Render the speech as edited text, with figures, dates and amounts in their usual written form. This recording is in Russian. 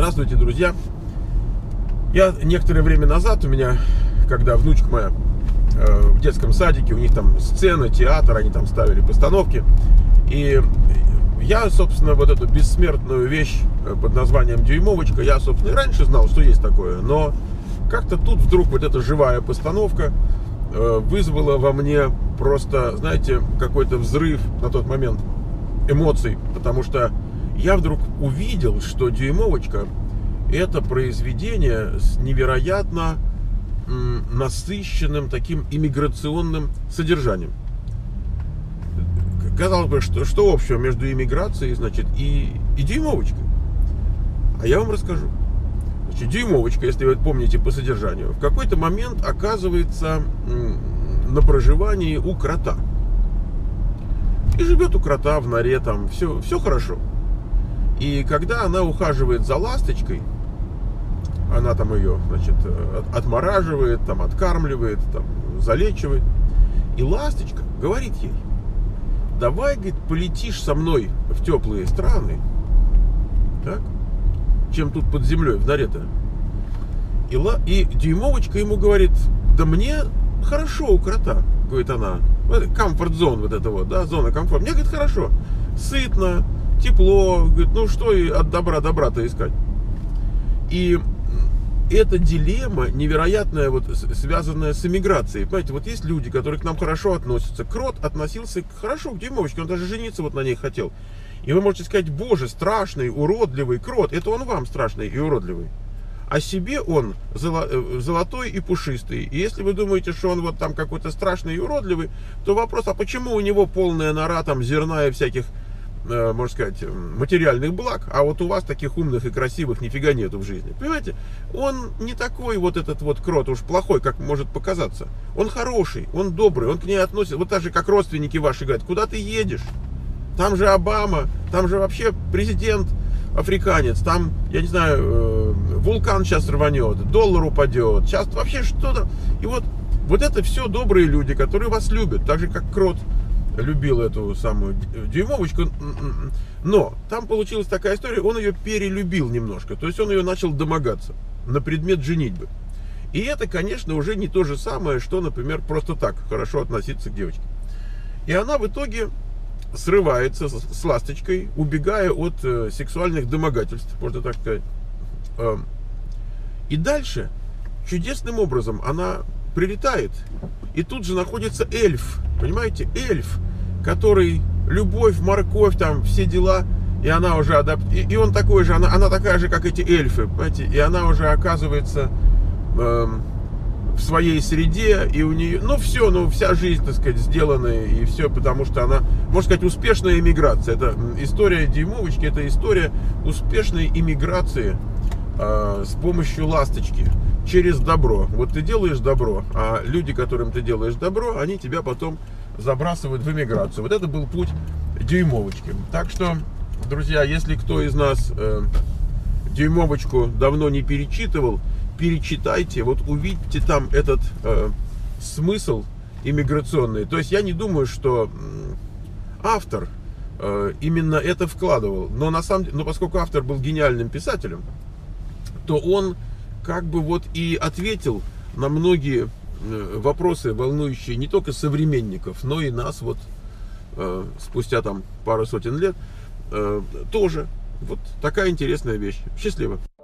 Здравствуйте, друзья. Я некоторое время назад, у меня, когда внучка моя в детском садике, у них там сцена, театр, они там ставили постановки. И я, собственно, вот эту бессмертную вещь под названием «Дюймовочка», я, собственно, и раньше знал, что есть такое. Но как-то тут вдруг вот эта живая постановка вызвала во мне просто, знаете, какой-то взрыв на тот момент эмоций. Потому что я вдруг увидел, что «Дюймовочка» — это произведение с невероятно насыщенным таким иммиграционным содержанием. Казалось бы, что общего между иммиграцией, значит, и «Дюймовочкой»? А я вам расскажу. Значит, «Дюймовочка», если вы помните по содержанию, в какой-то момент оказывается на проживании у крота. И живет у крота в норе, там все хорошо. И когда она ухаживает за ласточкой, она там ее, значит, отмораживает, там, откармливает, там, залечивает. И ласточка говорит ей: давай, говорит, полетишь со мной в теплые страны, так, чем тут под землей в норе-то. И Дюймовочка ему говорит: да мне хорошо у крота, говорит она. Комфорт-зон вот это вот, да, зона комфорта. Мне, говорит, хорошо, сытно, тепло, говорит, ну что и от добра-то искать. И эта дилемма невероятная, вот, связанная с эмиграцией. Понимаете, вот есть люди, которые к нам хорошо относятся. Крот относился хорошо к Дюймовочке, он даже жениться вот на ней хотел. И вы можете сказать: боже, страшный, уродливый крот. Это он вам страшный и уродливый. А себе он золотой и пушистый. И если вы думаете, что он вот там какой-то страшный и уродливый, то вопрос: а почему у него полная нора там зерна и всяких, можно сказать, материальных благ, а вот у вас таких умных и красивых нифига нету в жизни? Понимаете? Он не такой вот этот вот крот уж плохой, как может показаться. Он хороший, он добрый, он к ней относится. Вот так же, как родственники ваши говорят: куда ты едешь? Там же Обама, там же вообще президент африканец, там, я не знаю, вулкан сейчас рванет, доллар упадет, сейчас вообще что-то. И вот это все добрые люди, которые вас любят, так же, как крот любил эту самую Дюймовочку. Но там получилась такая история: он ее перелюбил немножко, то есть он ее начал домогаться на предмет женитьбы. И это, конечно, уже не то же самое, что, например, просто так хорошо относиться к девочке. И она в итоге срывается с ласточкой, убегая от сексуальных домогательств, можно так сказать. И дальше чудесным образом она прилетает, и тут же находится эльф, понимаете, эльф, который любовь, морковь, там все дела, и она уже и он такой же, она такая же, как эти эльфы, понимаете, и она уже оказывается в своей среде, и у нее, вся жизнь, так сказать, сделана, и все, потому что она, можно сказать, успешная иммиграция. Это история Дюймовочки, это история успешной иммиграции с помощью ласточки, через добро. Вот ты делаешь добро, а люди, которым ты делаешь добро, они тебя потом забрасывают в эмиграцию. Вот это был путь Дюймовочки. Так что, друзья, если кто из нас Дюймовочку давно не перечитывал, перечитайте, вот увидите там этот смысл иммиграционный. То есть я не думаю, что автор именно это вкладывал, но на самом деле, поскольку автор был гениальным писателем, то он как бы вот и ответил на многие вопросы, волнующие не только современников, но и нас вот спустя там пару сотен лет тоже. Вот такая интересная вещь. Счастливо.